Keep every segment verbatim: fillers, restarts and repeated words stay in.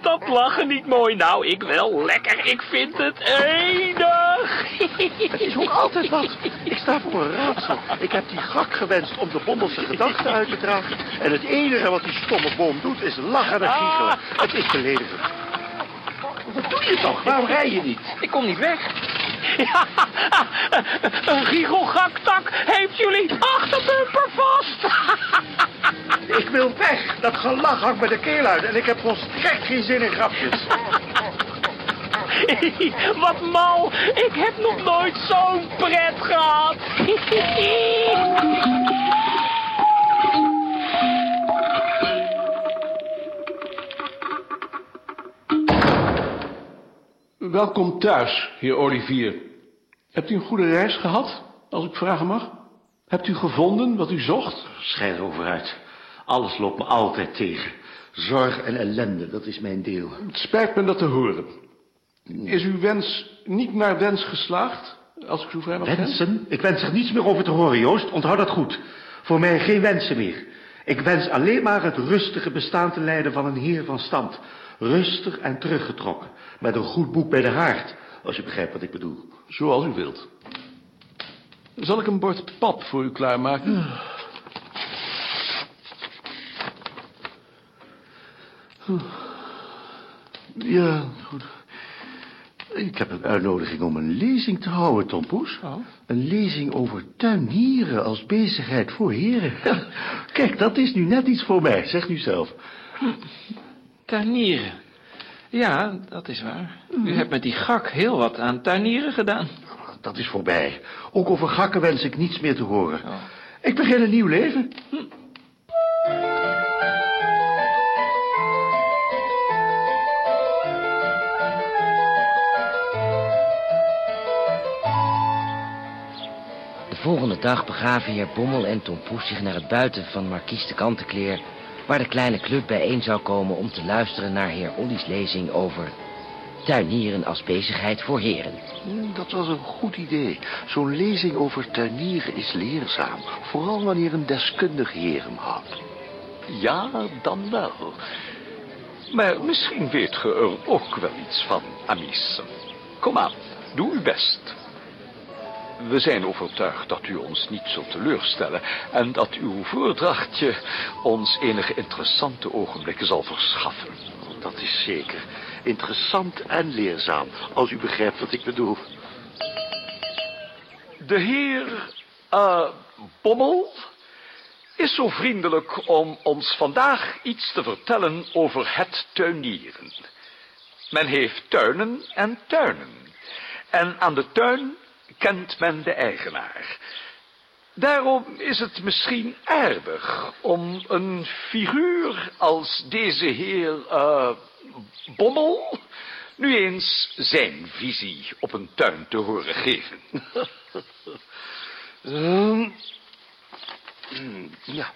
dat lachen niet mooi? Nou, ik wel. Lekker. Ik vind het enig. Het is ook altijd wat. Ik sta voor een raadsel. Ik heb die gak gewenst om de Bommelse gedachten uit te dragen. En het enige wat die stomme boom doet is lachen en giechelen. Het is beledigend. Wat doe je toch? Waarom rij je niet? Ik kom niet weg. Ja, een giechelgaktak heeft jullie achterbumper vast. Ik wil weg. Dat gelach hangt me de keel uit. En ik heb volstrekt geen zin in grapjes. Wat mal. Ik heb nog nooit zo'n pret gehad. Welkom thuis, heer Olivier. Hebt u een goede reis gehad, als ik vragen mag? Hebt u gevonden wat u zocht? Schijt overuit. Alles loopt me altijd tegen. Zorg en ellende, dat is mijn deel. Het spijt me dat te horen. Is uw wens niet naar wens geslaagd, als ik zo vrij mag zijn? Wensen? Ik wens er niets meer over te horen, Joost. Onthoud dat goed. Voor mij geen wensen meer. Ik wens alleen maar het rustige bestaan te leiden van een heer van stand. Rustig en teruggetrokken. Met een goed boek bij de haard. Als je begrijpt wat ik bedoel. Zoals u wilt. Zal ik een bord pap voor u klaarmaken? Ja, goed. Ik heb een uitnodiging om een lezing te houden, Tom Poes. Oh. Een lezing over tuinieren als bezigheid voor heren. Kijk, dat is nu net iets voor mij. Zeg nu zelf. Tuinieren. Ja, dat is waar. U hebt met die gak heel wat aan tuinieren gedaan. Dat is voorbij. Ook over gakken wens ik niets meer te horen. Oh. Ik begin een nieuw leven. Hm. De volgende dag begaven heer Bommel en Tom Poes zich naar het buiten van Markies de Kantekleer, waar de kleine club bijeen zou komen om te luisteren naar heer Olly's lezing over tuinieren als bezigheid voor heren. Dat was een goed idee. Zo'n lezing over tuinieren is leerzaam. Vooral wanneer een deskundig heer hem houdt. Ja, dan wel. Maar misschien weet ge er ook wel iets van, Amice. Kom aan, doe uw best. We zijn overtuigd dat u ons niet zult teleurstellen en dat uw voordrachtje ons enige interessante ogenblikken zal verschaffen. Dat is zeker. Interessant en leerzaam, als u begrijpt wat ik bedoel. De heer uh, Bommel is zo vriendelijk om ons vandaag iets te vertellen over het tuinieren. Men heeft tuinen en tuinen. En aan de tuin kent men de eigenaar. Daarom is het misschien aardig om een figuur als deze heer uh, Bommel nu eens zijn visie op een tuin te horen geven. um, ja.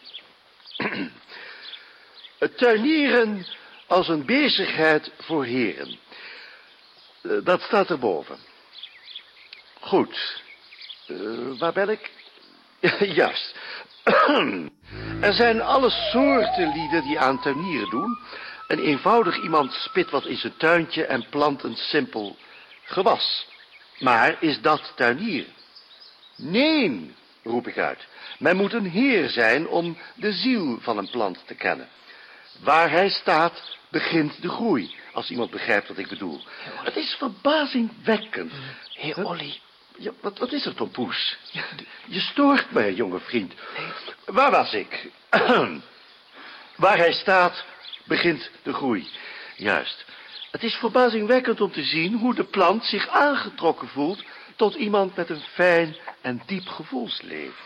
Het tuinieren als een bezigheid voor heren. Uh, dat staat erboven. Goed. Uh, waar ben ik? Juist. Er zijn alle soorten lieden die aan tuinieren doen. Een eenvoudig iemand spit wat in zijn tuintje en plant een simpel gewas. Maar is dat tuinieren? Nee, roep ik uit. Men moet een heer zijn om de ziel van een plant te kennen. Waar hij staat, begint de groei. Als iemand begrijpt wat ik bedoel. Het is verbazingwekkend. Heer Olly. Ja, wat, wat is er, Tom Poes? Je stoort mij, jonge vriend. Waar was ik? Waar hij staat, begint de groei. Juist. Het is verbazingwekkend om te zien hoe de plant zich aangetrokken voelt tot iemand met een fijn en diep gevoelsleven.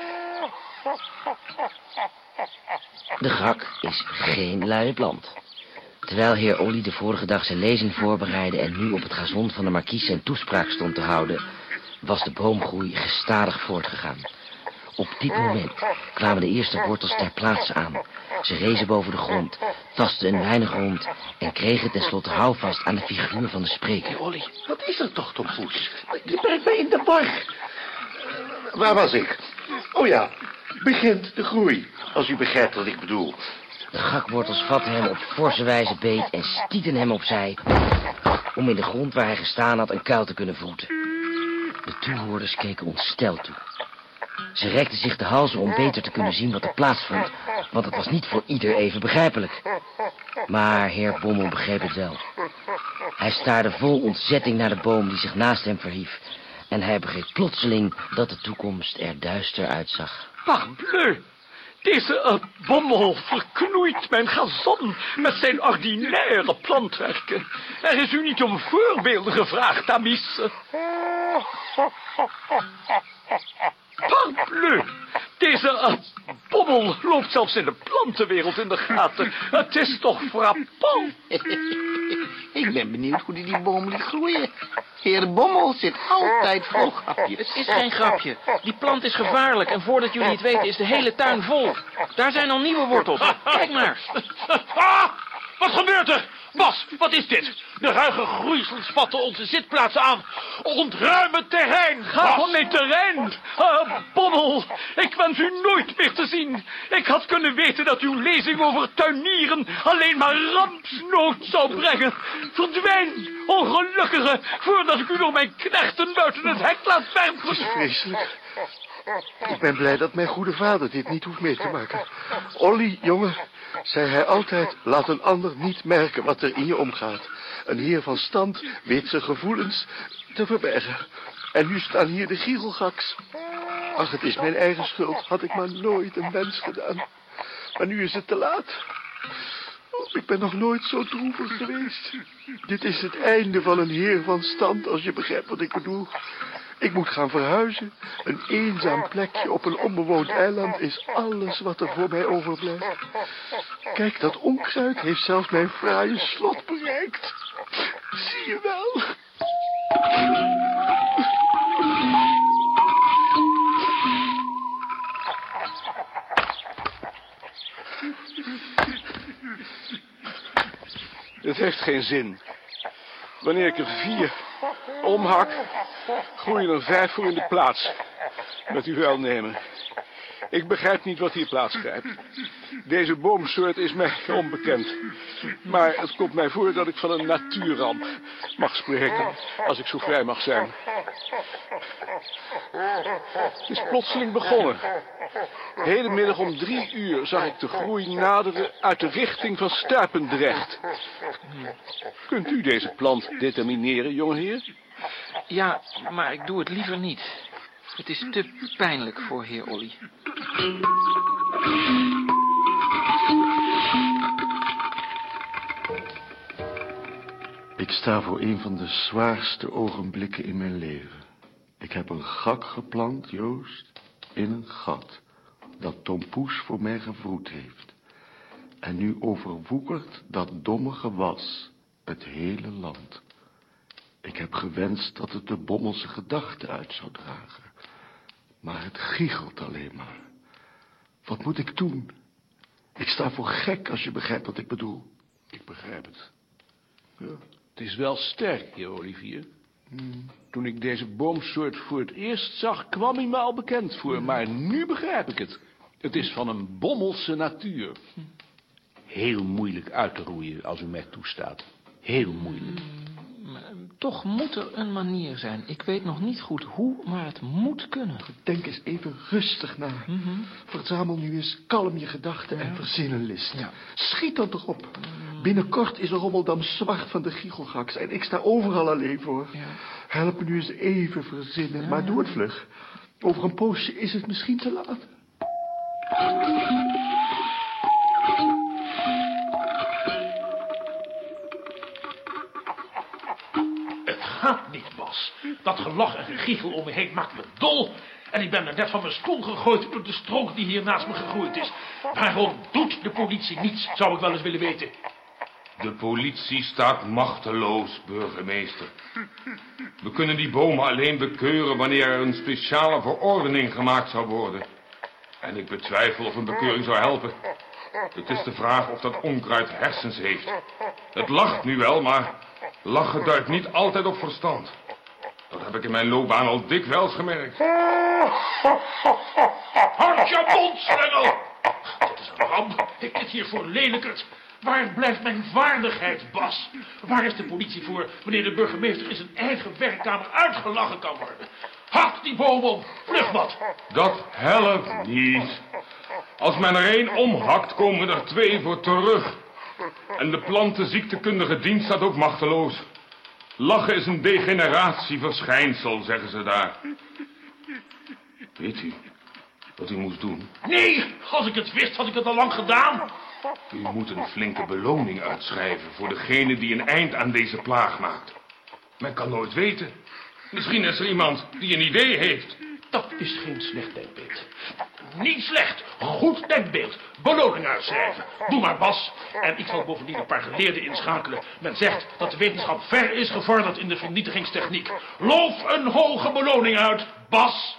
De gak is geen luie plant. Terwijl heer Olly de vorige dag zijn lezing voorbereidde en nu op het gazon van de markies zijn toespraak stond te houden, was de boomgroei gestadig voortgegaan. Op dit moment kwamen de eerste wortels ter plaatse aan. Ze rezen boven de grond, tastten een weinig rond en kregen tenslotte houvast aan de figuur van de spreker. Hey, Olly, wat is er toch, Tom Poes? Je brengt mij in de war. Waar was ik? Oh ja, begint de groei, als u begrijpt wat ik bedoel. De gakwortels vatten hem op forse wijze beet en stieten hem opzij, om in de grond waar hij gestaan had een kuil te kunnen voeten. De toehoorders keken ontsteld toe. Ze rekten zich de halzen om beter te kunnen zien wat er plaatsvond, want het was niet voor ieder even begrijpelijk. Maar heer Bommel begreep het wel. Hij staarde vol ontzetting naar de boom die zich naast hem verhief, en hij begreep plotseling dat de toekomst er duister uitzag. Parbleu! Deze uh, Bommel verknoeit mijn gazon met zijn ordinaire plantwerken. Er is u niet om voorbeelden gevraagd, Amis. Parbleu! Deze uh, Bommel loopt zelfs in de plantenwereld in de gaten. Het is toch frappant. Ik ben benieuwd hoe die die boom liet groeien. Heer Bommel zit altijd vol grapjes. Het is geen grapje. Die plant is gevaarlijk en voordat jullie het weten is de hele tuin vol. Daar zijn al nieuwe wortels. Kijk maar. Ah, wat gebeurt er? Bas, wat is dit? De ruige groeisels vatten onze zitplaatsen aan. Ontruim het terrein, Ga van Bas. mijn terrein. Uh, Bommel, ik wens u nooit meer te zien. Ik had kunnen weten dat uw lezing over tuinieren alleen maar rampsnood zou brengen. Verdwijn, ongelukkige, voordat ik u door mijn knechten buiten het hek laat Het is werpen. vreselijk. Ik ben blij dat mijn goede vader dit niet hoeft mee te maken. Olly, jongen, zei hij altijd, laat een ander niet merken wat er in je omgaat. Een heer van stand weet zijn gevoelens te verbergen. En nu staan hier de giechelgaks. Ach, het is mijn eigen schuld. Had ik maar nooit een wens gedaan. Maar nu is het te laat. Oh, ik ben nog nooit zo droevig geweest. Dit is het einde van een heer van stand, als je begrijpt wat ik bedoel. Ik moet gaan verhuizen. Een eenzaam plekje op een onbewoond eiland is alles wat er voor mij overblijft. Kijk, dat onkruid heeft zelfs mijn fraaie slot bereikt. Zie je wel? Het heeft geen zin. Wanneer ik er vier omhak, groeien er vijf voor in de plaats. Met uw welnemen. Ik begrijp niet wat hier plaatsgrijpt. Deze boomsoort is mij onbekend. Maar het komt mij voor dat ik van een natuurramp mag spreken, als ik zo vrij mag zijn. Het is plotseling begonnen. Hedenmiddag om drie uur zag ik de groei naderen uit de richting van Stuipendrecht. Kunt u deze plant determineren, jongeheer? Ja, maar ik doe het liever niet. Het is te pijnlijk voor heer Olly. Ik sta voor een van de zwaarste ogenblikken in mijn leven. Ik heb een gak geplant, Joost, in een gat dat Tom Poes voor mij gevroed heeft. En nu overwoekert dat domme gewas het hele land. Ik heb gewenst dat het de Bommelse gedachten uit zou dragen. Maar het giechelt alleen maar. Wat moet ik doen? Ik sta voor gek, als je begrijpt wat ik bedoel. Ik begrijp het. Ja, het is wel sterk, heer Olivier. Hmm. Toen ik deze boomsoort voor het eerst zag, kwam hij me al bekend voor. Maar nu begrijp ik het. Het is van een Bommelse natuur. Heel moeilijk uit te roeien, als u mij toestaat. Heel moeilijk. Maar toch moet er een manier zijn. Ik weet nog niet goed hoe, maar het moet kunnen. Denk eens even rustig na. Mm-hmm. Verzamel nu eens kalm je gedachten en Ja. verzin een list. Ja. Schiet dan toch op. Binnenkort is Rommeldam zwart van de giechelgaks en ik sta overal alleen voor. Ja. Help me nu eens even verzinnen, Ja, maar ja. doe het vlug. Over een poosje is het misschien te laat. Het gaat niet, Bas. Dat gelach en gegiechel om me heen maakt me dol. En ik ben er net van mijn stoel gegooid door de stronk die hier naast me gegroeid is. Waarom doet de politie niets, zou ik wel eens willen weten. De politie staat machteloos, burgemeester. We kunnen die bomen alleen bekeuren wanneer er een speciale verordening gemaakt zou worden. En ik betwijfel of een bekeuring zou helpen. Het is de vraag of dat onkruid hersens heeft. Het lacht nu wel, maar lachen duidt niet altijd op verstand. Dat heb ik in mijn loopbaan al dikwijls gemerkt. Houd je mond, slengel! Dit is Man, ik zit hier voor lelijkert. Waar blijft mijn vaardigheid, Bas? Waar is de politie voor wanneer de burgemeester in zijn eigen werkkamer uitgelachen kan worden? Hak die boom om, vlug wat. Dat helpt niet. Als men er één omhakt, komen er twee voor terug. En de plantenziektekundige dienst staat ook machteloos. Lachen is een degeneratieverschijnsel, zeggen ze daar. Weet u wat u moest doen? Nee, als ik het wist, had ik het al lang gedaan. U moet een flinke beloning uitschrijven voor degene die een eind aan deze plaag maakt. Men kan nooit weten. Misschien is er iemand die een idee heeft. Dat is geen slecht denkbeeld. Niet slecht, goed denkbeeld. Beloning uitschrijven. Doe maar, Bas. En ik zal bovendien een paar geleerden inschakelen. Men zegt dat de wetenschap ver is gevorderd in de vernietigingstechniek. Loof een hoge beloning uit, Bas.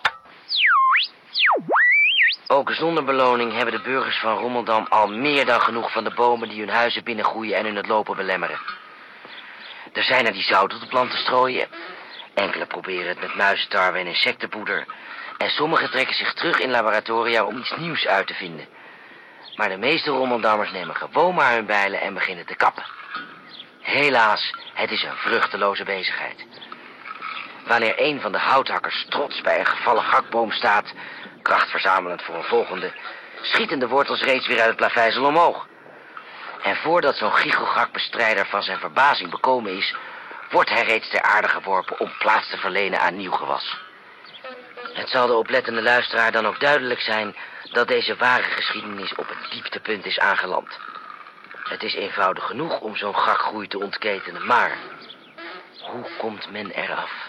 Ook zonder beloning hebben de burgers van Rommeldam al meer dan genoeg van de bomen die hun huizen binnengroeien en hun het lopen belemmeren. Er zijn er die zout op de planten strooien. Enkele proberen het met muizentarwe en insectenpoeder. En sommigen trekken zich terug in laboratoria om iets nieuws uit te vinden. Maar de meeste Rommeldammers nemen gewoon maar hun bijlen en beginnen te kappen. Helaas, het is een vruchteloze bezigheid. Wanneer een van de houthakkers trots bij een gevallen gakboom staat, kracht verzamelend voor een volgende, schieten de wortels reeds weer uit het plaveisel omhoog. En voordat zo'n giechelgakbestrijder van zijn verbazing bekomen is, wordt hij reeds ter aarde geworpen om plaats te verlenen aan nieuw gewas. Het zal de oplettende luisteraar dan ook duidelijk zijn dat deze ware geschiedenis op het dieptepunt is aangeland. Het is eenvoudig genoeg om zo'n gakgroei te ontketenen, maar hoe komt men eraf?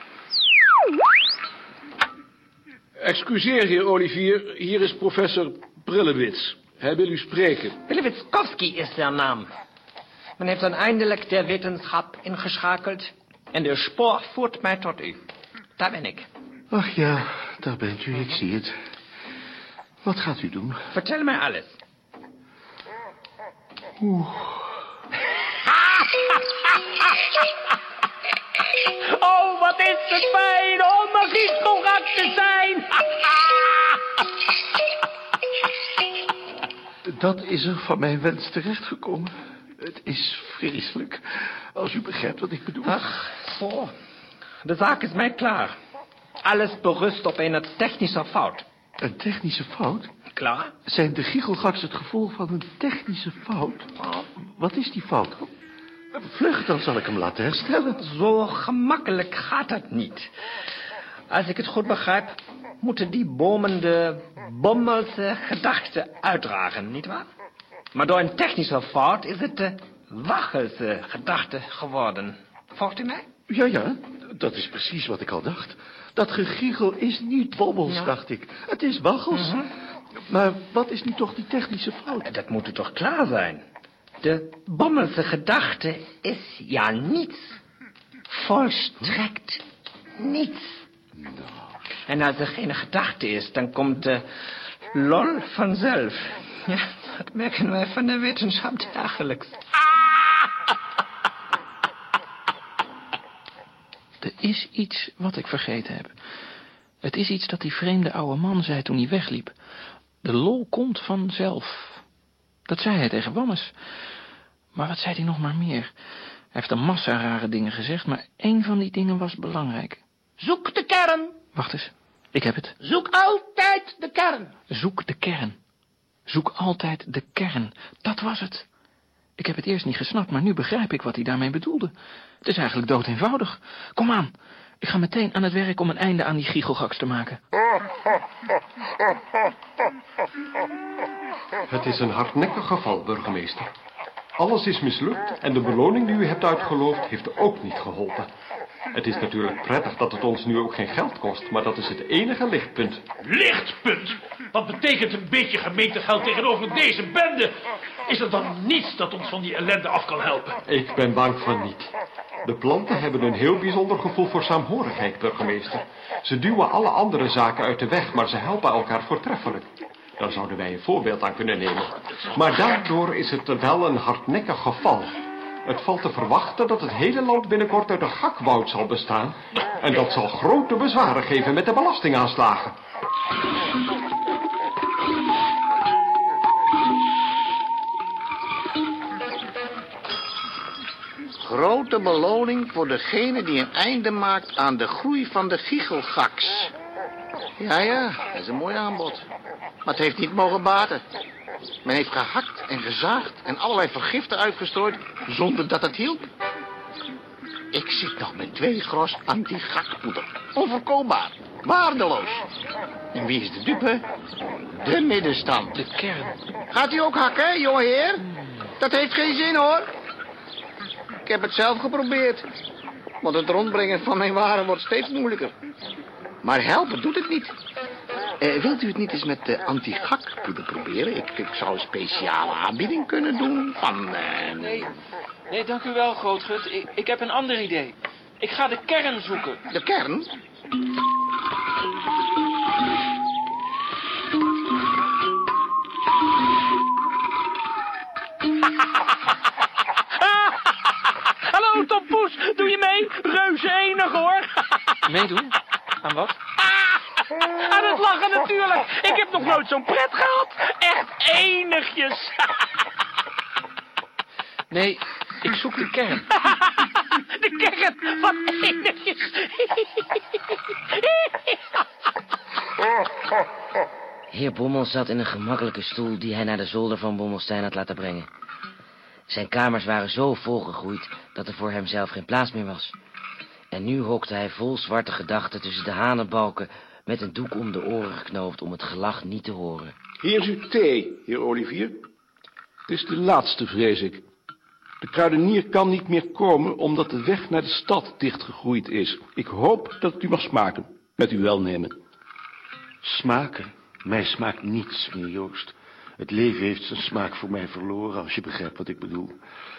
Excuseer, heer Olivier, hier is professor Brillewits. Hij wil u spreken. Brillewitzkowski is zijn naam. Men heeft dan eindelijk de wetenschap ingeschakeld en de spoor voert mij tot u. Daar ben ik. Ach ja, daar bent u, ik zie het. Wat gaat u doen? Vertel mij alles. Oeh. Oh, wat is het fijn om een giechelgak te zijn. Dat is er van mijn wens terechtgekomen. Het is vreselijk, als u begrijpt wat ik bedoel. Ach, zo. De zaak is mij klaar. Alles berust op een technische fout. Een technische fout? Klaar? Zijn de giechelgaks het gevolg van een technische fout? Wat is die fout? Vlug, dan zal ik hem laten herstellen. Zo gemakkelijk gaat het niet. Als ik het goed begrijp, moeten die bomen de Bommelse gedachte uitdragen, nietwaar? Maar door een technische fout is het de Waggelse gedachte geworden. Volgt u mij? Ja, ja, dat is precies wat ik al dacht. Dat gegiegel is niet Bommels, ja. dacht ik. Het is Waggels. Uh-huh. Maar wat is nu toch die technische fout? Dat moet u toch klaar zijn? De Bommelse gedachte is ja niets. Volstrekt niets. Nou. En als er geen gedachte is, dan komt de lol vanzelf. Ja, dat merken wij van de wetenschap dagelijks. Er is iets wat ik vergeten heb. Het is iets dat die vreemde oude man zei toen hij wegliep. De lol komt vanzelf. Dat zei hij tegen Wammes. Maar wat zei hij nog maar meer? Hij heeft een massa rare dingen gezegd, maar één van die dingen was belangrijk. Zoek de kern. Wacht eens, ik heb het. Zoek altijd de kern. Zoek de kern. Zoek altijd de kern. Dat was het. Ik heb het eerst niet gesnapt, maar nu begrijp ik wat hij daarmee bedoelde. Het is eigenlijk doodeenvoudig. Kom aan, ik ga meteen aan het werk om een einde aan die giechelgaks te maken. Het is een hardnekkig geval, burgemeester. Alles is mislukt en de beloning die u hebt uitgeloofd heeft ook niet geholpen. Het is natuurlijk prettig dat het ons nu ook geen geld kost, maar dat is het enige lichtpunt. Lichtpunt? Wat betekent een beetje gemeentegeld tegenover deze bende? Is er dan niets dat ons van die ellende af kan helpen? Ik ben bang van niet. De planten hebben een heel bijzonder gevoel voor saamhorigheid, burgemeester. Ze duwen alle andere zaken uit de weg, maar ze helpen elkaar voortreffelijk. Daar zouden wij een voorbeeld aan kunnen nemen. Maar daardoor is het wel een hardnekkig geval. Het valt te verwachten dat het hele land binnenkort uit een gakwoud zal bestaan. En dat zal grote bezwaren geven met de belastingaanslagen. Grote beloning voor degene die een einde maakt aan de groei van de giechelgaks. Ja, ja, dat is een mooi aanbod. Maar het heeft niet mogen baten. Men heeft gehakt en gezaagd en allerlei vergiften uitgestrooid zonder dat het hielp. Ik zit nog met twee gros anti-gakpoeder. Onverkoopbaar. Waardeloos. En wie is de dupe? De middenstand. De kern. Gaat u ook hakken, jongeheer? Dat heeft geen zin, hoor. Ik heb het zelf geprobeerd. Want het rondbrengen van mijn waren wordt steeds moeilijker. Maar helpen doet het niet. Uh, wilt u het niet eens met de anti-gakpoeder proberen? Ik, ik zou een speciale aanbieding kunnen doen van... Uh... Nee, nee, dank u wel, Grootgut. Ik, ik heb een ander idee. Ik ga de kern zoeken. De kern? Hallo, Tom Poes. Doe je mee? Reuze enig, hoor. Meedoen? Aan wat? Aan het lachen natuurlijk. Ik heb nog nooit zo'n pret gehad. Echt enigjes. Nee, ik zoek de kern. De kern van enigjes. Heer Bommel zat in een gemakkelijke stoel die hij naar de zolder van Bommelstein had laten brengen. Zijn kamers waren zo volgegroeid dat er voor hemzelf geen plaats meer was. En nu hokte hij vol zwarte gedachten tussen de hanenbalken met een doek om de oren geknoopt om het gelach niet te horen. Hier is uw thee, heer Olivier. Het is de laatste, vrees ik. De kruidenier kan niet meer komen omdat de weg naar de stad dichtgegroeid is. Ik hoop dat het u mag smaken, met uw welnemen. Smaken? Mij smaakt niets meer, Joost. Het leven heeft zijn smaak voor mij verloren, als je begrijpt wat ik bedoel.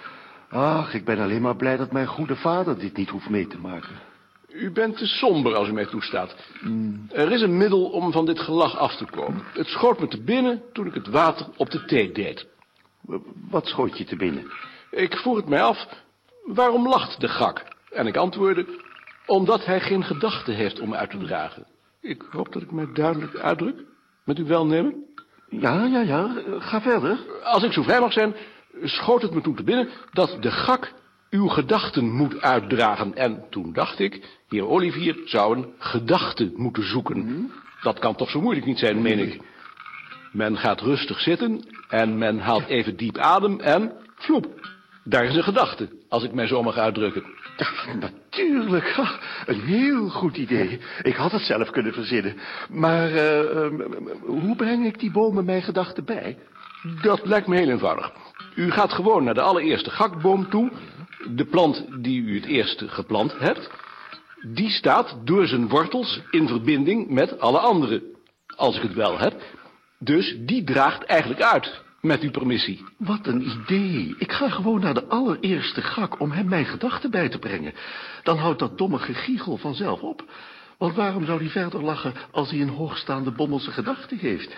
Ach, ik ben alleen maar blij dat mijn goede vader dit niet hoeft mee te maken. U bent te somber als u mij toestaat. Mm. Er is een middel om van dit gelach af te komen. Het schoot me te binnen toen ik het water op de thee deed. Wat schoot je te binnen? Ik vroeg het mij af, waarom lacht de gak? En ik antwoordde, omdat hij geen gedachten heeft om uit te dragen. Ik hoop dat ik mij duidelijk uitdruk, met uw welnemen. Ja, ja, ja, ga verder. Als ik zo vrij mag zijn, schoot het me toen te binnen dat de gak uw gedachten moet uitdragen. En toen dacht ik, heer Olivier zou een gedachte moeten zoeken. Mm-hmm. Dat kan toch zo moeilijk niet zijn, meen ik. Men gaat rustig zitten en men haalt even diep adem en vloep. Daar is een gedachte, als ik mij zo mag uitdrukken. Natuurlijk, ha, een heel goed idee. Ik had het zelf kunnen verzinnen. Maar uh, uh, hoe breng ik die bomen mijn gedachten bij? Dat lijkt me heel eenvoudig. U gaat gewoon naar de allereerste gakboom toe. De plant die u het eerste geplant hebt. Die staat door zijn wortels in verbinding met alle andere. Als ik het wel heb. Dus die draagt eigenlijk uit. Met uw permissie. Wat een idee. Ik ga gewoon naar de allereerste gak om hem mijn gedachten bij te brengen. Dan houdt dat domme gegiegel vanzelf op. Want waarom zou hij verder lachen als hij een hoogstaande bommelse gedachte heeft?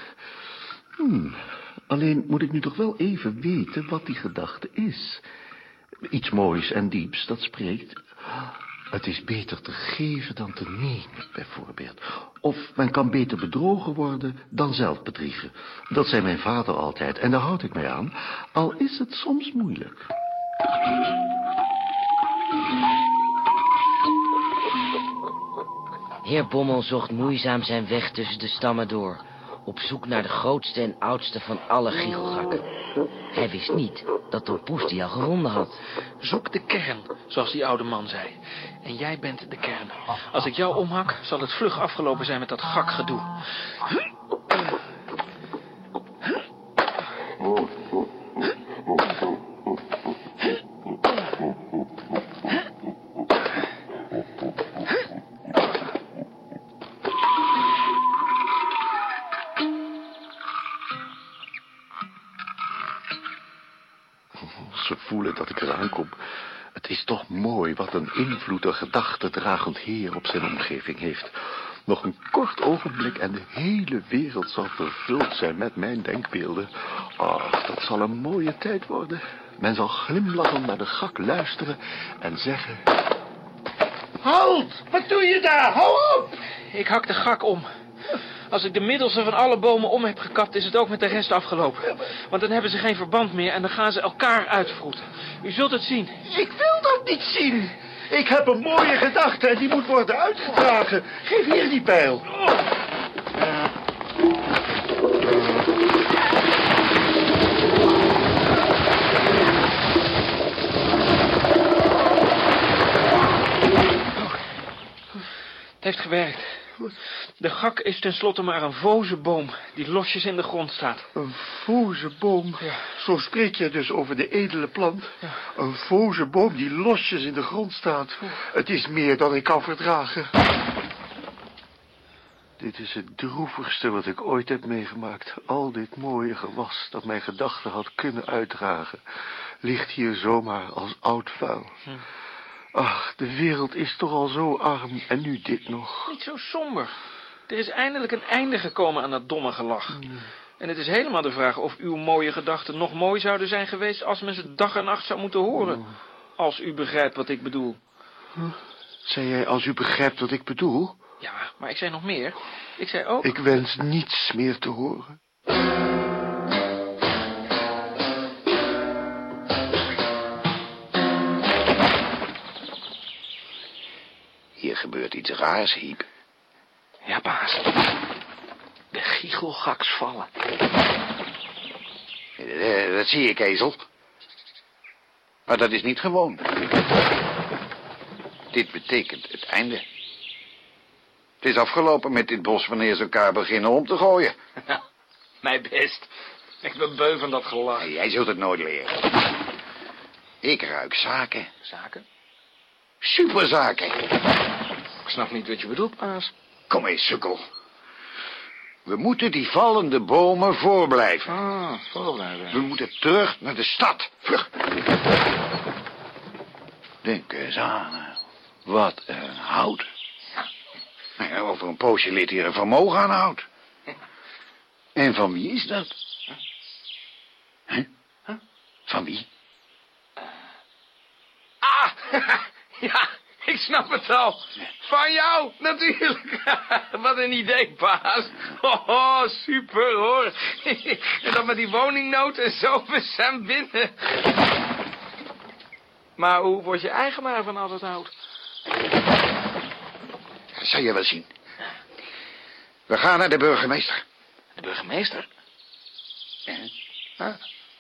Hmm. Alleen moet ik nu toch wel even weten wat die gedachte is. Iets moois en dieps, dat spreekt. Het is beter te geven dan te nemen, bijvoorbeeld. Of men kan beter bedrogen worden dan zelf bedriegen. Dat zei mijn vader altijd en daar houd ik mij aan, al is het soms moeilijk. Heer Bommel zocht moeizaam zijn weg tussen de stammen door, op zoek naar de grootste en oudste van alle giechelgakken. Hij wist niet dat Tom Poes die al gevonden had. Zoek de kern, zoals die oude man zei. En jij bent de kern. Als ik jou omhak, zal het vlug afgelopen zijn met dat gakgedoe. Ze voelen dat ik eraan kom. Het is toch mooi wat een invloed een gedachtedragend heer op zijn omgeving heeft. Nog een kort ogenblik en de hele wereld zal vervuld zijn met mijn denkbeelden. Ach, dat zal een mooie tijd worden. Men zal glimlachend naar de gak luisteren en zeggen... Halt! Wat doe je daar? Hou op! Ik hak de gak om. Als ik de middelste van alle bomen om heb gekapt, is het ook met de rest afgelopen. Want dan hebben ze geen verband meer en dan gaan ze elkaar uitvroeten. U zult het zien. Ik wil dat dat niet zien? Ik heb een mooie gedachte en die moet worden uitgedragen. Geef hier die pijl. Het heeft gewerkt. De gak is tenslotte maar een vozeboom die losjes in de grond staat. Een vozeboom? Ja. Zo spreek je dus over de edele plant. Ja. Een vozeboom die losjes in de grond staat. Het is meer dan ik kan verdragen. Dit is het droevigste wat ik ooit heb meegemaakt. Al dit mooie gewas dat mijn gedachten had kunnen uitdragen, ligt hier zomaar als oud vuil. Hm. Ach, de wereld is toch al zo arm en nu dit nog. Niet zo somber. Er is eindelijk een einde gekomen aan dat domme gelach. Mm. En het is helemaal de vraag of uw mooie gedachten nog mooi zouden zijn geweest als men ze dag en nacht zou moeten horen. Mm. Als u begrijpt wat ik bedoel. Huh? Zei jij als u begrijpt wat ik bedoel? Ja, maar ik zei nog meer. Ik zei ook... Ik wens niets meer te horen. Hier gebeurt iets raars, Hiep. Ja, baas. De giechelgaks vallen. Uh, dat zie ik, ezel. Maar dat is niet gewoon. Dit betekent het einde. Het is afgelopen met dit bos wanneer ze elkaar beginnen om te gooien. Ja, mijn best. Ik ben beu van dat gelach. Nee, jij zult het nooit leren. Ik ruik zaken. Zaken? Superzaken. Ik snap niet wat je bedoelt, baas. Kom eens, sukkel. We moeten die vallende bomen voorblijven. Ah, voorblijven. We moeten terug naar de stad. Vlug. Denk eens aan. Wat een hout. Nou ja, over een poosje ligt hier een vermogen aan hout. En van wie is dat? Huh? Huh? Van wie? Ah, ja, ik snap het al. Van jou, natuurlijk. Wat een idee, baas. Oh, super, hoor. En dat met die woningnood en zo, we zijn binnen. Maar hoe word je eigenaar van al dat hout? Dat zal je wel zien. We gaan naar de burgemeester. De burgemeester? Ja. Ah.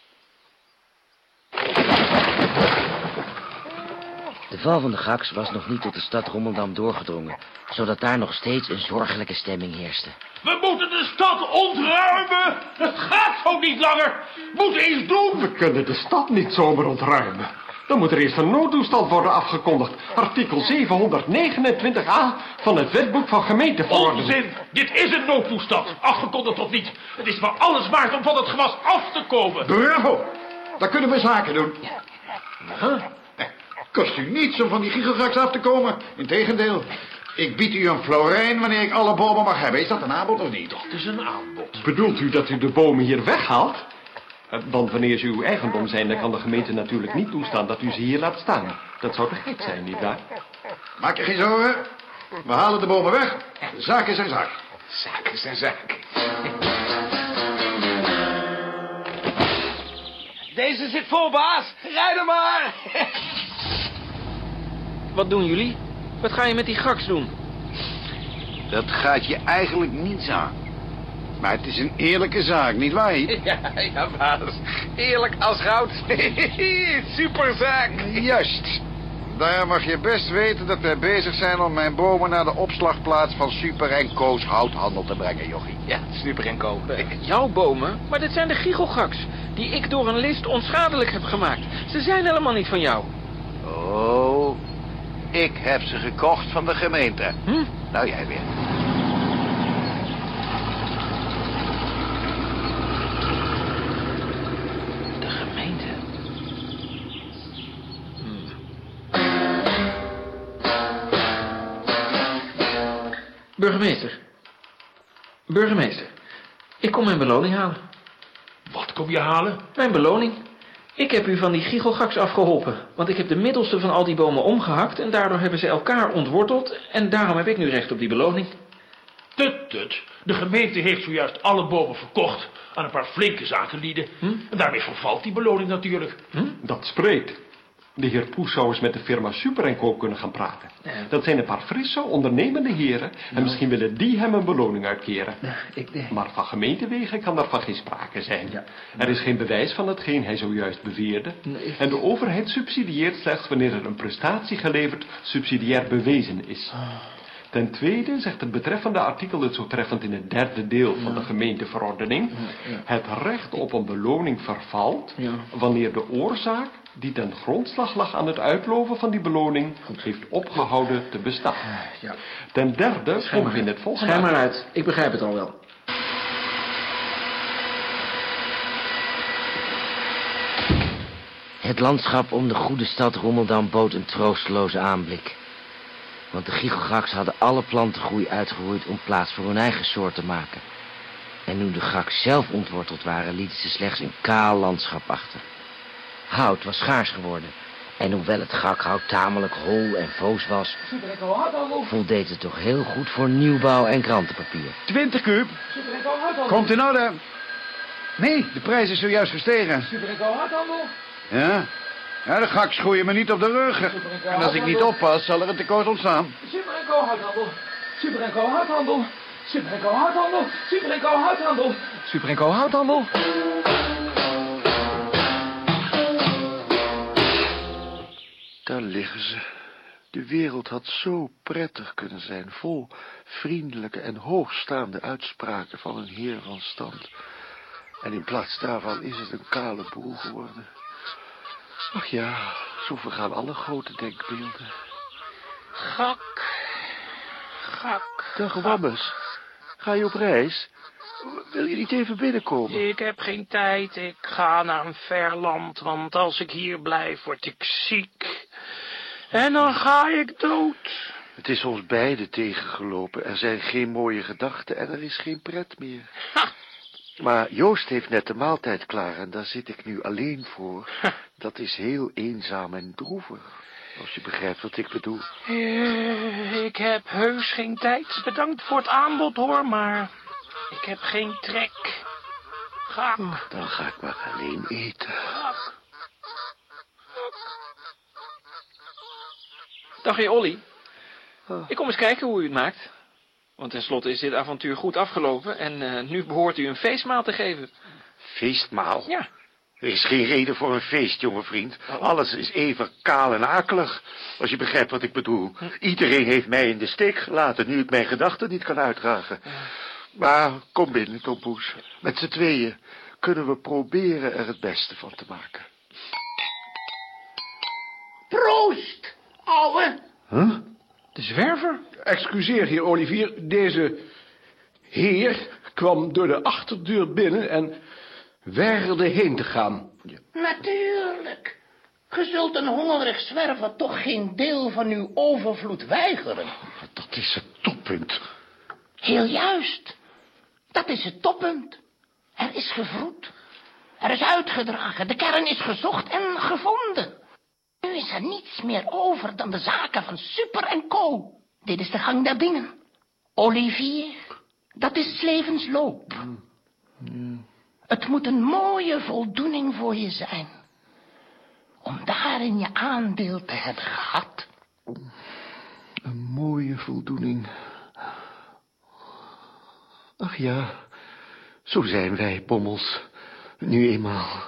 De val van de gaks was nog niet tot de stad Rommeldam doorgedrongen, zodat daar nog steeds een zorgelijke stemming heerste. We moeten de stad ontruimen! Het gaat zo niet langer! Moeten iets doen! We kunnen de stad niet zomaar ontruimen. Dan moet er eerst een noodtoestand worden afgekondigd. Artikel zevenhonderdnegenentwintig a van het wetboek van gemeenteverordening. Onzin! Dit is een noodtoestand, afgekondigd of niet. Het is maar alles waard om van het gewas af te komen. Bravo! Dan kunnen we zaken doen. Huh? Kost u niets om van die giechelgaks af te komen. Integendeel, ik bied u een florijn wanneer ik alle bomen mag hebben. Is dat een aanbod of niet? Dat is een aanbod. Bedoelt u dat u de bomen hier weghaalt? Want wanneer ze uw eigendom zijn, dan kan de gemeente natuurlijk niet toestaan dat u ze hier laat staan. Dat zou te gek zijn, nietwaar? Maak je geen zorgen. We halen de bomen weg. Zaken zijn zaak. Zaken zijn zaken. Deze zit vol, baas. Rijd er maar. Wat doen jullie? Wat ga je met die gaks doen? Dat gaat je eigenlijk niets aan. Maar het is een eerlijke zaak, nietwaar? Ja, ja, baas. Eerlijk als goud. Superzaak. Juist. Daar mag je best weten dat wij bezig zijn om mijn bomen naar de opslagplaats van Super en Koos houthandel te brengen, jochie. Ja, Super en Co. Jouw bomen? Maar dit zijn de giechelgaks, die ik door een list onschadelijk heb gemaakt. Ze zijn helemaal niet van jou. Oh, ik heb ze gekocht van de gemeente. Hm? Nou, jij weer. De gemeente? Burgemeester. Burgemeester. Ik kom mijn beloning halen. Wat kom je halen? Mijn beloning. Ik heb u van die giechelgaks afgeholpen. Want ik heb de middelste van al die bomen omgehakt. En daardoor hebben ze elkaar ontworteld. En daarom heb ik nu recht op die beloning. Tut, tut. De gemeente heeft zojuist alle bomen verkocht aan een paar flinke zakenlieden. Hm? En daarmee vervalt die beloning natuurlijk. Hm? Dat spreekt. De heer Poes zou eens met de firma Super en Co kunnen gaan praten. Ja. Dat zijn een paar frisse, ondernemende heren. En nou. misschien willen die hem een beloning uitkeren. Nou, ik, nee. Maar van gemeentewegen kan daarvan geen sprake zijn. Ja. Er is geen bewijs van hetgeen hij zojuist beweerde. Nee. En de overheid subsidieert slechts wanneer er een prestatie geleverd subsidiair bewezen is. Oh. Ten tweede zegt het betreffende artikel het zo treffend in het derde deel van ja. de gemeenteverordening. Ja, ja. Het recht op een beloning vervalt ja. wanneer de oorzaak die ten grondslag lag aan het uitloven van die beloning Goed. heeft opgehouden te bestaan. Ja. Ten derde komen we in het volgende... Schijn maar uit, ik begrijp het al wel. Het landschap om de goede stad Rommeldam bood een troosteloze aanblik. Want de giechelgaks hadden alle plantengroei uitgeroeid om plaats voor hun eigen soort te maken. En nu de gaks zelf ontworteld waren, lieten ze slechts een kaal landschap achter. Hout was schaars geworden. En hoewel het gakhout tamelijk hol en voos was, voldeed het toch heel goed voor nieuwbouw en krantenpapier. twintig kuub. Komt in orde. Nee, de prijs is zojuist gestegen. Ja. Ja, de gaks groeien me niet op de rug. En als ik niet oppas, zal er een tekort ontstaan. Super en Co houthandel. Super en Co houthandel. Super en Co houthandel. Super en Co houthandel. Super en Co houthandel. Daar liggen ze. De wereld had zo prettig kunnen zijn, vol vriendelijke en hoogstaande uitspraken van een heer van stand. En in plaats daarvan is het een kale boel geworden. Ach ja, zo vergaan alle grote denkbeelden. Gak. Gak. Dag, Wammes. Ga je op reis? Wil je niet even binnenkomen? Ik heb geen tijd. Ik ga naar een ver land, want als ik hier blijf, word ik ziek. En dan ga ik dood. Het is ons beiden tegengelopen. Er zijn geen mooie gedachten en er is geen pret meer. Ha. Maar Joost heeft net de maaltijd klaar en daar zit ik nu alleen voor. Ha. Dat is heel eenzaam en droevig, als je begrijpt wat ik bedoel. Uh, ik heb heus geen tijd. Bedankt voor het aanbod, hoor, maar ik heb geen trek. Ga. Oh, dan ga ik maar alleen eten. Ga. Dag, heer Olly. Oh. Ik kom eens kijken hoe u het maakt. Want tenslotte is dit avontuur goed afgelopen en uh, nu behoort u een feestmaal te geven. Feestmaal? Ja. Er is geen reden voor een feest, jonge vriend. Oh. Alles is even kaal en akelig, als je begrijpt wat ik bedoel. Hm. Iedereen heeft mij in de steek gelaten, nu ik mijn gedachten niet kan uitdragen. Ja. Maar kom binnen, Tom Poes. Met z'n tweeën kunnen we proberen er het beste van te maken. Proost, ouwe. Huh? De zwerver? Excuseer, heer Olivier, deze heer kwam door de achterdeur binnen en weigerde heen te gaan. Ja. Natuurlijk. Ge zult een hongerig zwerver toch geen deel van uw overvloed weigeren. Dat is het toppunt. Heel juist. Dat is het toppunt. Er is gevroed. Er is uitgedragen. De kern is gezocht en gevonden. Nu is er niets meer over dan de zaken van Super en Co. Dit is de gang der dingen. Olivier, dat is 's levens loop. Mm. Mm. Het moet een mooie voldoening voor je zijn. Om daarin je aandeel te hebben gehad. Een mooie voldoening. Ach ja, zo zijn wij, pommels. Nu eenmaal.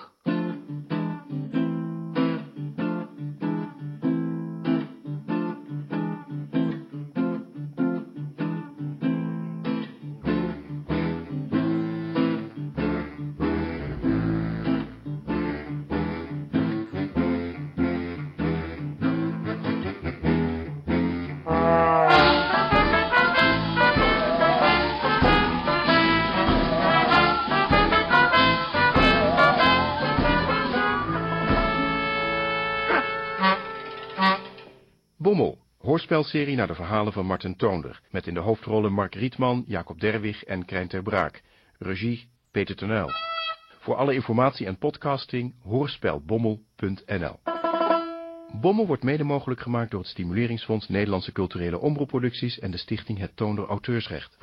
Bommel, hoorspelserie naar de verhalen van Marten Toonder, met in de hoofdrollen Mark Rietman, Jacob Derwig en Krijn ter Braak. Regie Peter Tonel. Voor alle informatie en podcasting hoorspelbommel punt n l. Bommel wordt mede mogelijk gemaakt door het Stimuleringsfonds Nederlandse Culturele Omroepproducties en de stichting Het Toonder Auteursrecht.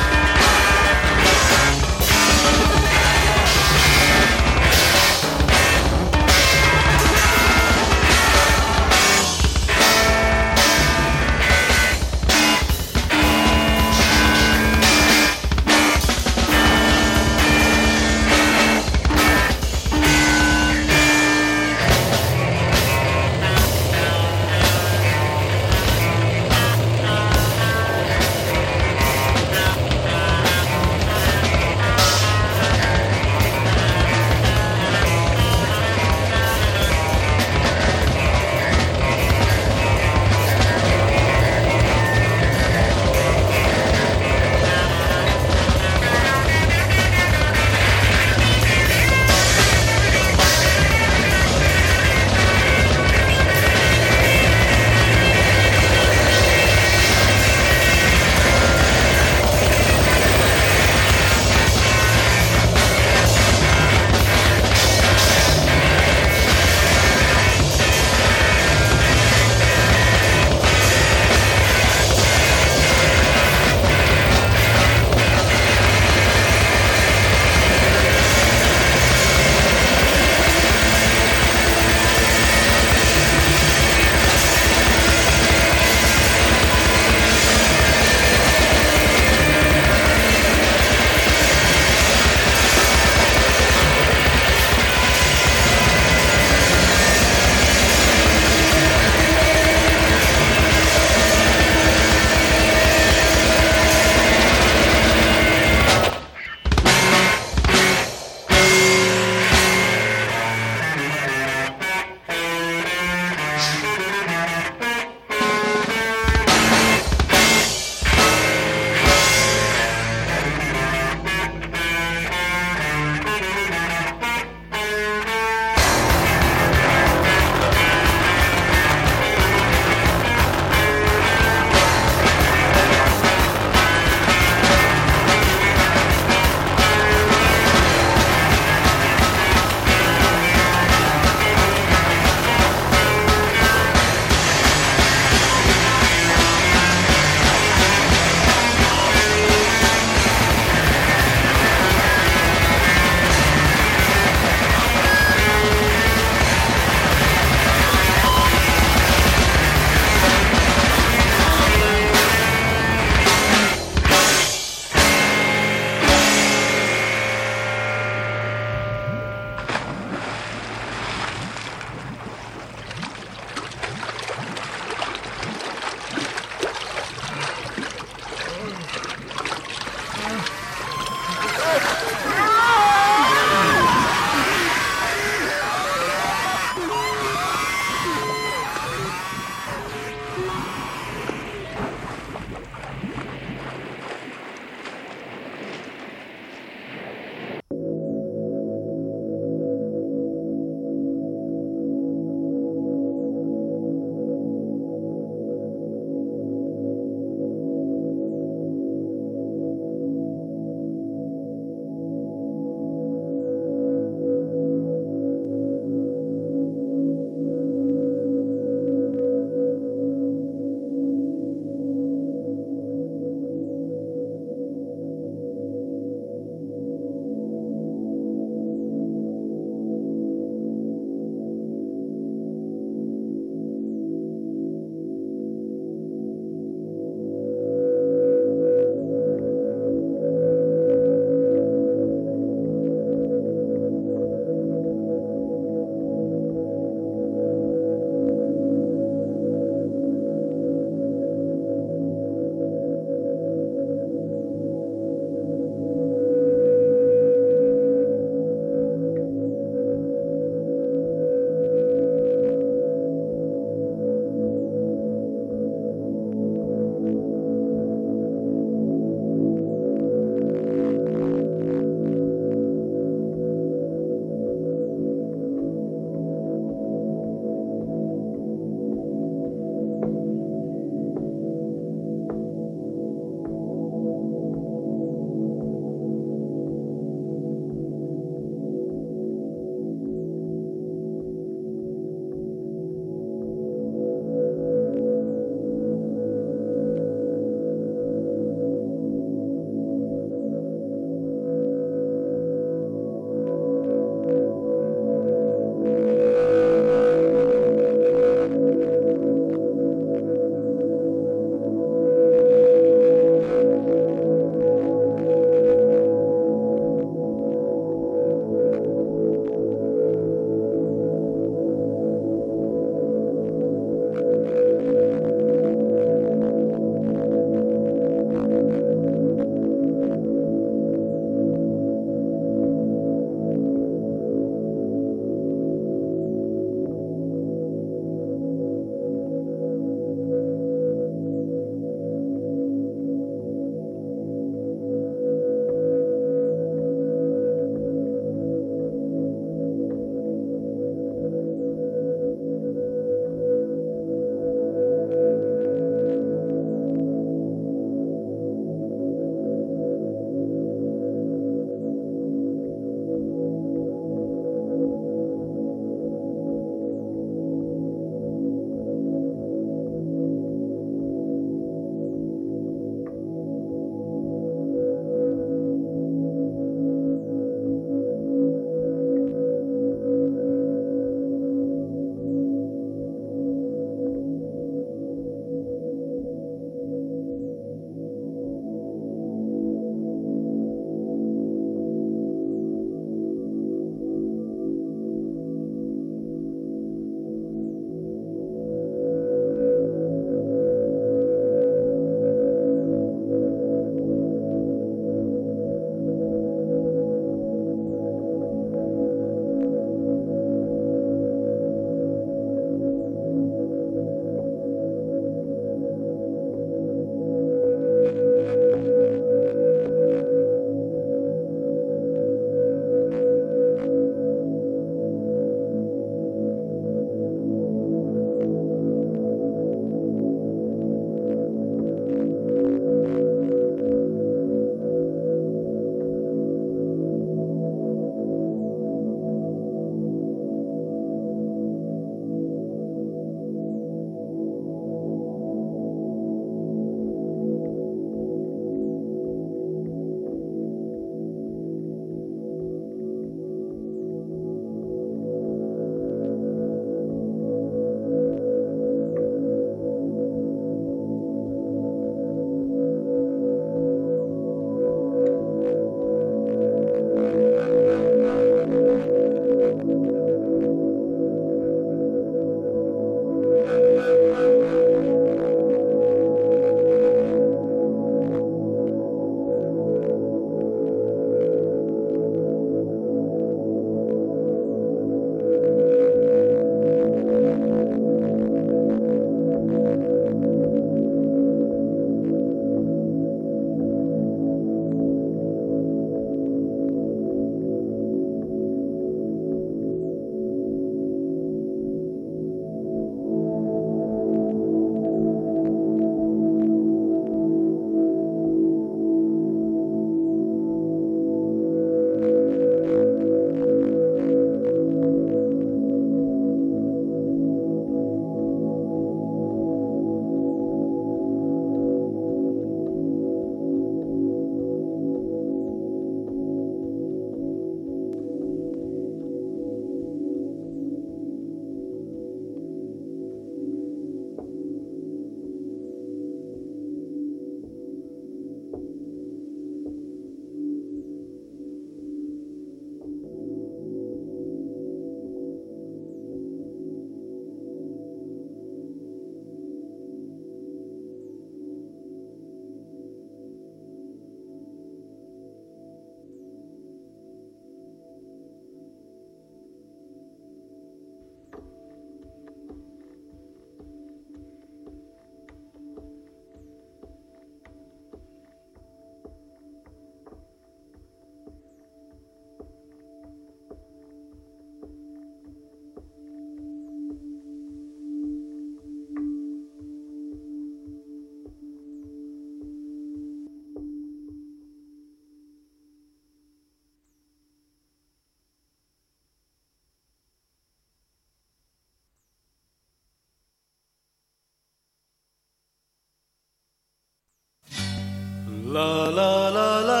La la la la.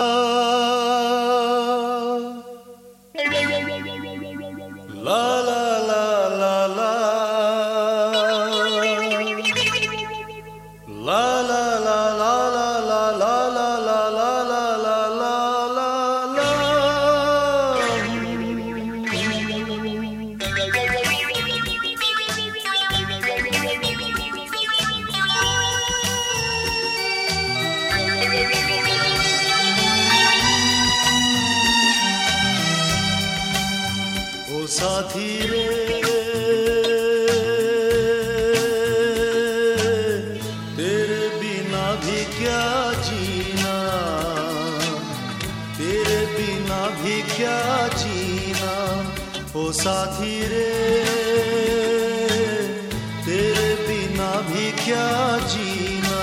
La la la la la. La la la la la la la la la la la la la la. ओ साथी रे तेरे बिना भी क्या जीना, तेरे बिना भी क्या जीना। ओ साथी रे तेरे बिना भी क्या जीना,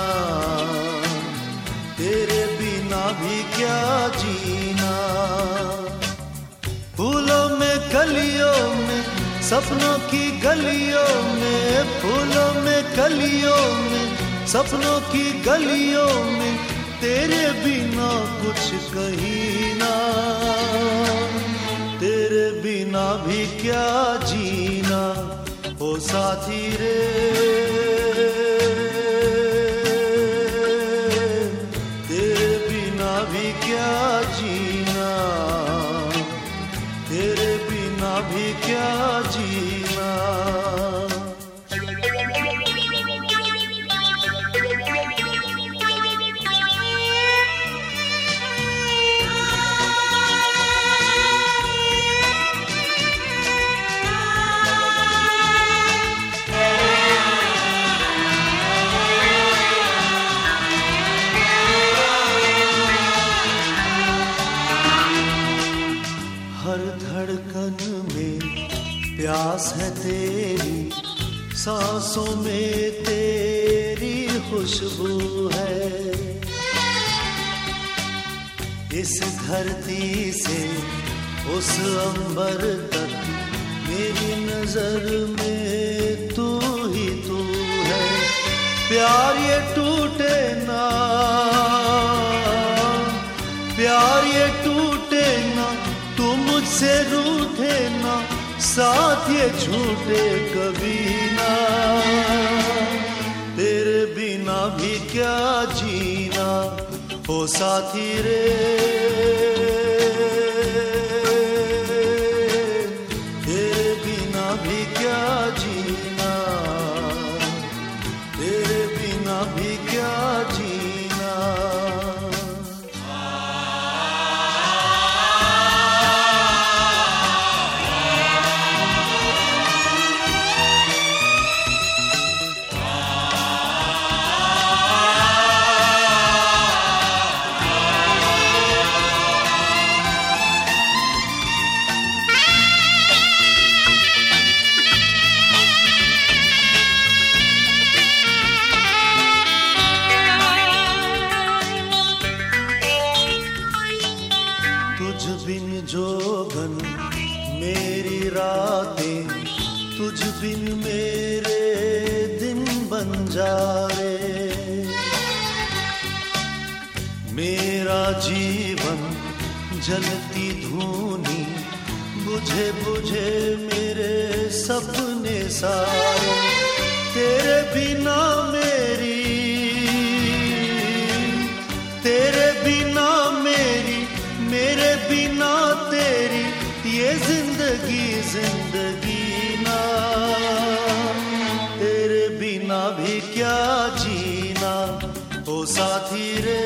तेरे बिना भी क्या जीना। फूलों में कलियों में सपनों की गलियों में, फूलों में कलियों में सपनों की गलियों में तेरे बिना कुछ कहीं ना, तेरे बिना भी क्या जीना। ओ साथी रे तेरे बिना भी क्या जीना, तेरे बिना भी क्या जीना। हर धड़कन में प्यास है तेरी, सांसों में तेरी खुशबू है। इस धरती से उस अंबर तक मेरी नजर में तू ही तू है। प्यार ये टूटे ना, प्यार ये टूटे ना, तू मुझसे रूठे ना, साथ ये झूठे कभी ना। तेरे बिना भी क्या जीना। ओ साथी रे तेरे बिना भी क्या जीना, तेरे बिना भी क्या जीना। तुझ बिन जोगन मेरी रातें, तुझ बिन मेरे दिन बन जाए। मेरा जीवन जलती धूनी, बुझे बुझे मेरे सपने सारे। तेरे बिना मेरी, तेरे बिना मेरी, मेरे बिना तेरी ये जिंदगी जिंदगी ना। तेरे बिना भी क्या जीना। ओ साथी रे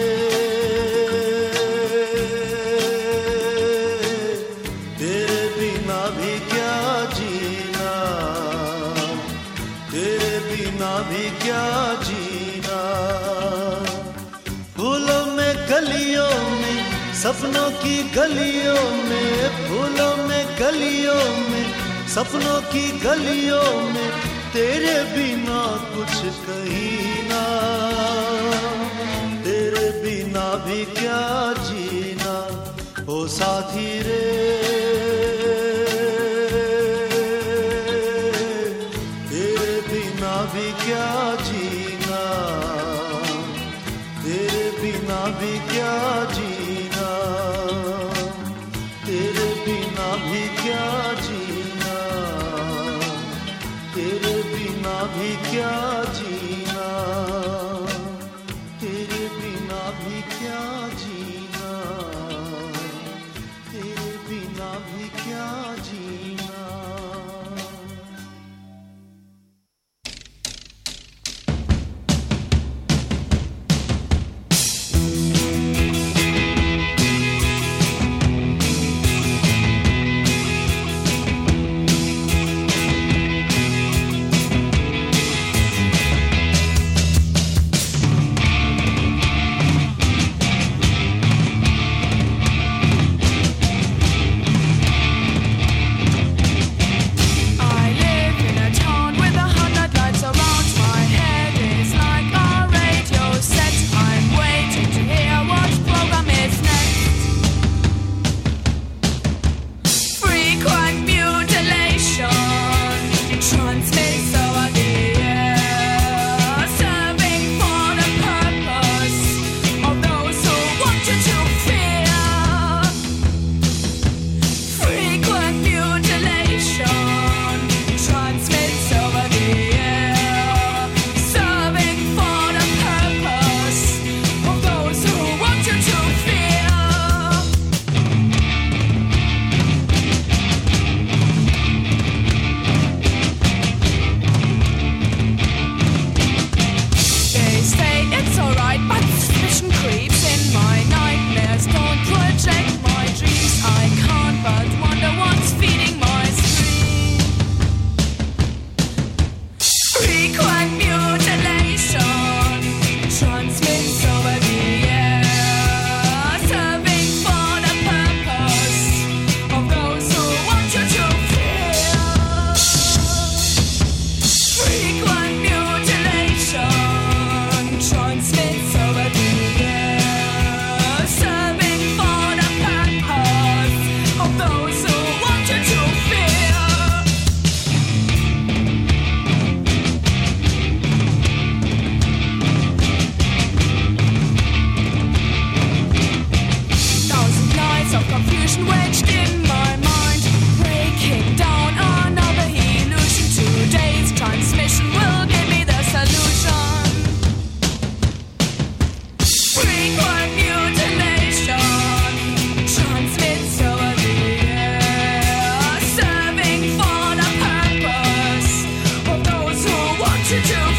तेरे बिना भी क्या जीना, तेरे बिना भी क्या जीना। फूलों में गलियों में सपनों की गलियों में, फूलों में गलियों में सपनों की गलियों में तेरे बिना कुछ कहीं ना, तेरे बिना भी क्या जीना। ओ साथी रे तेरे बिना भी क्या जीना, तेरे बिना भी क्या जीना, तेरे बिना भी क्या जीना, तेरे बिना भी क्या जीना, तेरे बिना भी क्या जीना, तेरे बिना भी क्या जीना. To do